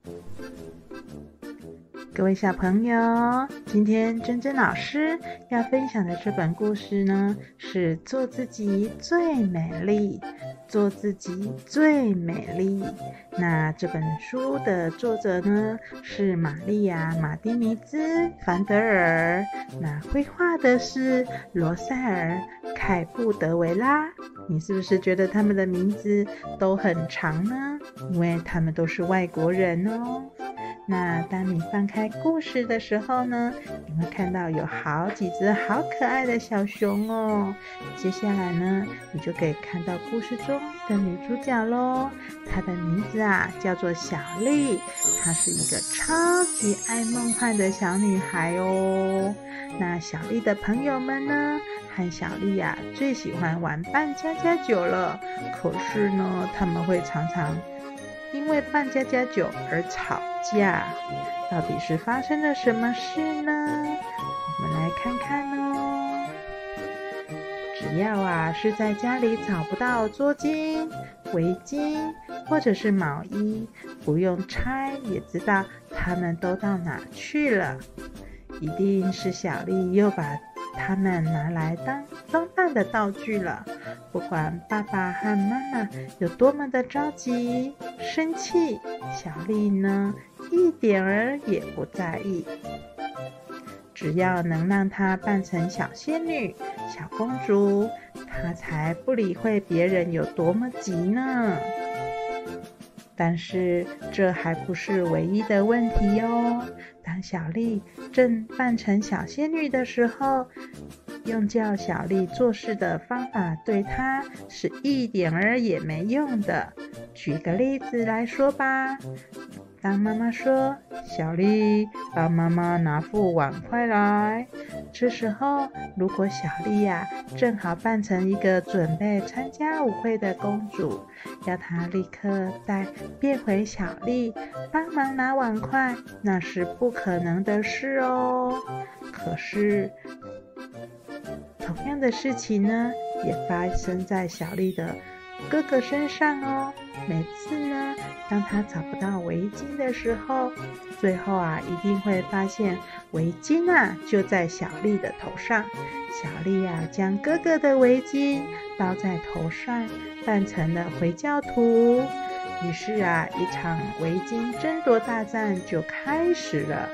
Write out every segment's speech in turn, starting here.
各位小朋友，今天珍珍老师要分享的这本故事呢，是做自己最美丽，做自己最美丽。那这本书的作者呢，是玛丽亚·马丁尼兹·凡德尔，那绘画的是罗塞尔·凯布德维拉。你是不是觉得他们的名字都很长呢？因为他们都是外国人哦。那当你翻开故事的时候呢，你会看到有好几只好可爱的小熊哦。接下来呢，你就可以看到故事中的女主角咯。她的名字叫做小丽，她是一个超级爱梦幻的小女孩哦。那小丽的朋友们呢，和小丽最喜欢玩扮家家酒了。可是呢，他们会常常因为扮家家酒而吵架，到底是发生了什么事呢？我们来看看哦。只要是在家里找不到桌巾、围巾或者是毛衣，不用猜也知道他们都到哪去了。一定是小丽又把他们拿来当装扮的道具了。不管爸爸和妈妈有多么的着急、生气，小丽呢，一点儿也不在意。只要能让她扮成小仙女、小公主，她才不理会别人有多么急呢。但是这还不是唯一的问题哦。当小丽正扮成小仙女的时候，用叫小丽做事的方法对她是一点儿也没用的。举个例子来说吧，当妈妈说，小丽，帮妈妈拿副碗筷来。这时候，如果小丽正好扮成一个准备参加舞会的公主，要她立刻再变回小丽，帮忙拿碗筷，那是不可能的事哦。可是，同样的事情呢，也发生在小丽的哥哥身上哦。每次呢，当他找不到围巾的时候，最后一定会发现围巾就在小丽的头上。小丽将哥哥的围巾包在头上，扮成了回教徒。于是一场围巾争夺大战就开始了。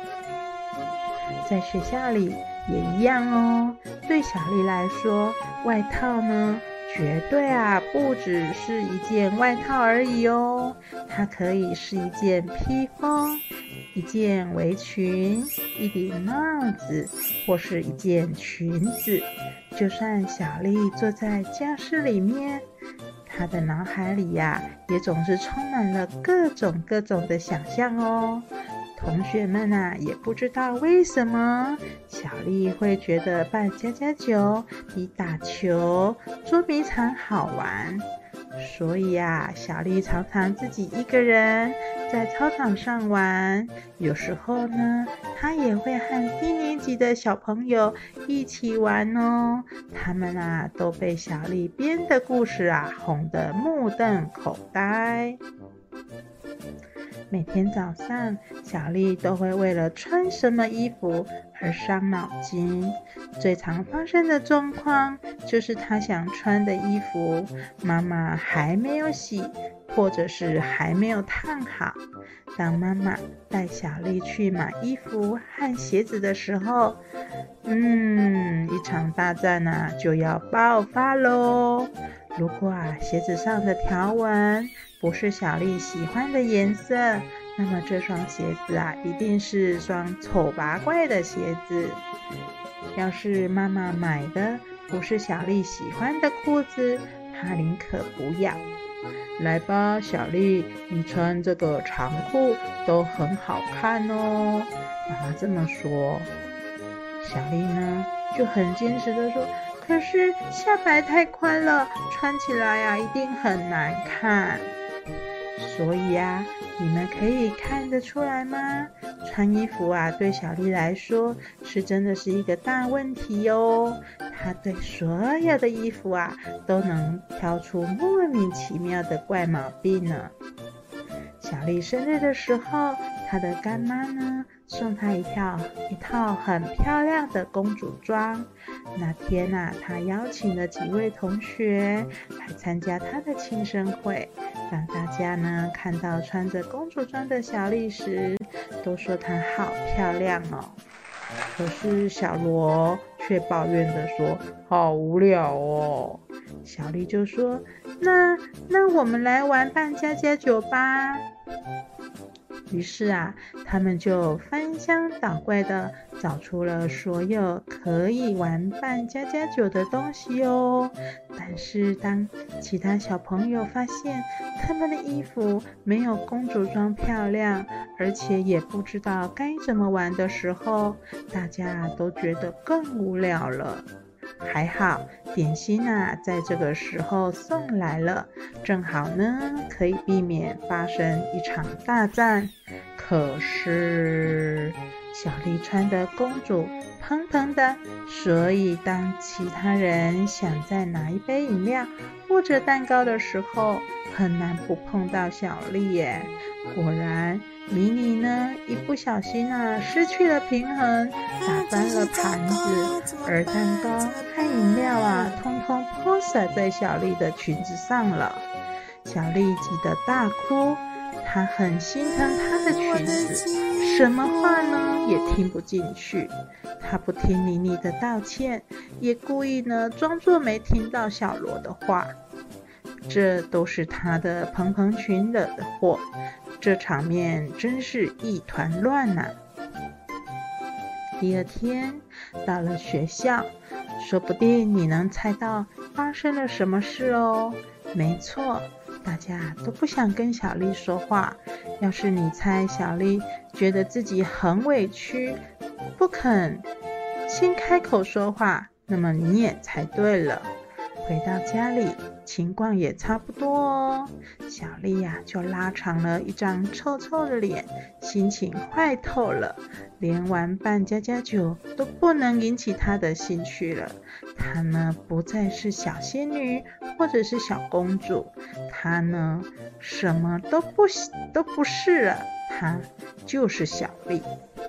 在学校里也一样哦。对小丽来说，外套呢，绝对不只是一件外套而已哦，它可以是一件披风、一件围裙、一顶帽子，或是一件裙子。就算小丽坐在教室里面，她的脑海里也总是充满了各种的想象哦。同学们也不知道为什么小丽会觉得扮家家酒比打球、捉迷藏好玩。所以小丽常常自己一个人在操场上玩。有时候呢，她也会和低年级的小朋友一起玩哦。他们都被小丽编的故事哄得目瞪口呆。每天早上，小丽都会为了穿什么衣服而伤脑筋。最常发生的状况就是她想穿的衣服，妈妈还没有洗，或者是还没有烫好。当妈妈带小丽去买衣服和鞋子的时候，一场大战就要爆发咯。如果鞋子上的条纹不是小丽喜欢的颜色，那么这双鞋子一定是双丑八怪的鞋子。要是妈妈买的不是小丽喜欢的裤子，她宁可不要。来吧，小丽，你穿这个长裤都很好看哦。妈妈这么说，小丽呢就很坚持的说，可是下摆太宽了，穿起来一定很难看。所以你们可以看得出来吗？穿衣服对小丽来说是真的是一个大问题哦。她对所有的衣服都能挑出莫名其妙的怪毛病呢。 小丽生日的时候，她的干妈呢送她一套很漂亮的公主装。那天啊，她邀请了几位同学来参加她的庆生会，让大家呢看到穿着公主装的小丽时，都说她好漂亮哦。可是小罗却抱怨地说：“好无聊哦。”小丽就说：“那我们来玩扮家家酒吧。”于是啊，他们就翻箱倒柜的找出了所有可以玩扮家家酒的东西哦。但是当其他小朋友发现他们的衣服没有公主装漂亮，而且也不知道该怎么玩的时候，大家都觉得更无聊了。还好点心啊在这个时候送来了，正好呢可以避免发生一场大战。可是小丽穿的公主蓬蓬的，所以当其他人想再拿一杯饮料或者蛋糕的时候，很难不碰到小丽耶。果然迷你呢一不小心啊失去了平衡，打翻了盘子，而蛋糕和饮料啊通通泼洒在小丽的裙子上了。小丽急得大哭，她很心疼她的裙子，什么话呢也听不进去。她不听妮妮的道歉，也故意呢装作没听到小罗的话。这都是她的蓬蓬裙惹的祸，这场面真是一团乱啊。第二天到了学校，说不定你能猜到发生了什么事哦。没错，大家都不想跟小丽说话。要是你猜小丽觉得自己很委屈，不肯先开口说话，那么你也猜对了。回到家里，情况也差不多哦。小丽呀，就拉长了一张臭臭的脸，心情坏透了，连玩扮家家酒都不能引起她的兴趣了。她呢，不再是小仙女或者是小公主，她呢，什么都不是了，她就是小丽。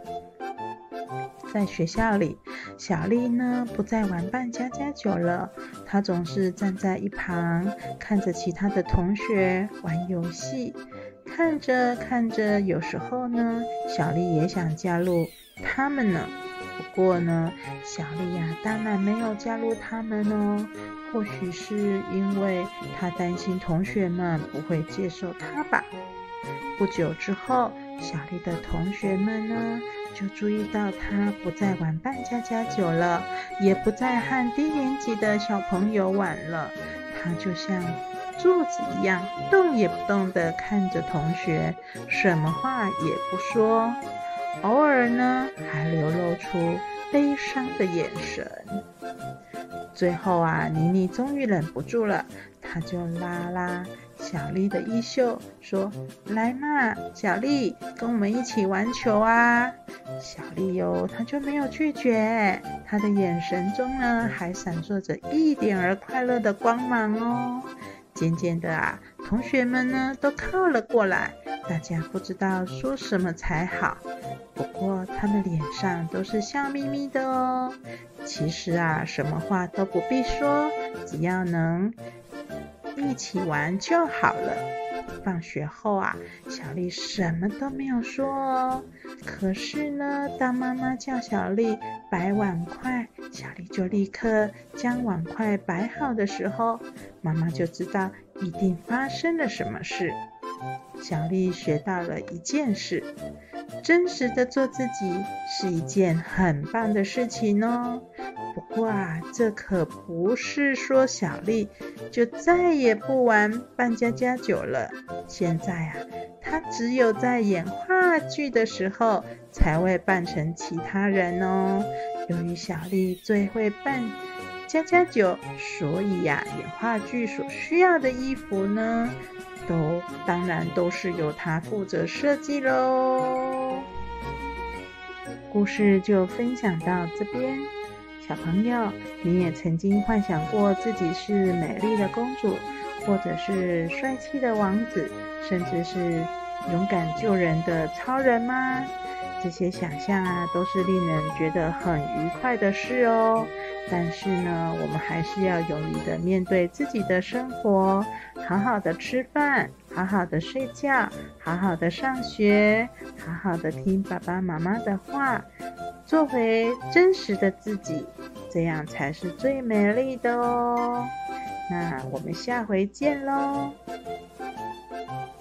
在学校里，小丽呢不再玩扮家家酒了，她总是站在一旁，看着其他的同学玩游戏，看着看着，有时候呢，小丽也想加入他们呢。不过呢，小丽呀，当然没有加入他们哦。或许是因为她担心同学们不会接受她吧。不久之后，小丽的同学们呢，就注意到她不再玩扮家家酒了，也不再和低年级的小朋友玩了。她就像柱子一样，动也不动地看着同学，什么话也不说，偶尔呢，还流露出悲伤的眼神。最后啊，妮妮终于忍不住了，她就拉拉小丽的衣袖说：“来嘛，小丽，跟我们一起玩球啊！”小丽她就没有拒绝，她的眼神中呢，还闪烁着一点儿快乐的光芒哦。渐渐的啊，同学们呢都靠了过来，大家不知道说什么才好。不过他们脸上都是笑眯眯的哦。其实啊，什么话都不必说，只要能一起玩就好了。放学后啊，小丽什么都没有说哦。可是呢，当妈妈叫小丽摆碗筷，小丽就立刻将碗筷摆好的时候，妈妈就知道一定发生了什么事。小丽学到了一件事，真实的做自己是一件很棒的事情哦。不过啊，这可不是说小丽就再也不玩扮家家酒了。现在啊，她只有在演话剧的时候才会扮成其他人哦。由于小丽最会扮家家酒，所以呀，演话剧所需要的衣服呢，当然都是由她负责设计咯。故事就分享到这边。小朋友，你也曾经幻想过自己是美丽的公主，或者是帅气的王子，甚至是勇敢救人的超人吗？这些想象啊，都是令人觉得很愉快的事哦。但是呢，我们还是要勇于的面对自己的生活，好好的吃饭，好好的睡觉，好好的上学，好好的听爸爸妈妈的话，做回真实的自己，这样才是最美丽的哦。那我们下回见喽。